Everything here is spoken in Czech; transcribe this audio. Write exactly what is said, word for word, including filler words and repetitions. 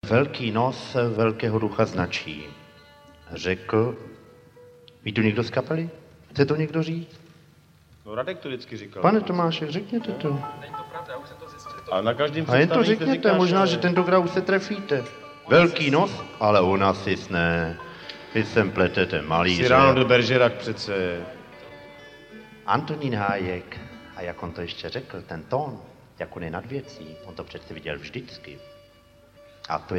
Velký nos velkého ducha značí. Řekl, ví tu někdo z kapely? Chce to někdo říct? No Radek to vždycky říkal. Pane Tomáše, řekněte to. Není to pravda, já už jsem to zjistil. A na každém A jen to představení řekněte, říkáš, možná, ale- že tentokrát už se trefíte. Velký nos, ale u nás jsi ne. Vy sem pletete malíře. Si ráno do Bergerac přece. Antonín Hájek, a jak on to ještě řekl, ten tón, jak on je nad věcí, on to přece viděl vždycky. A to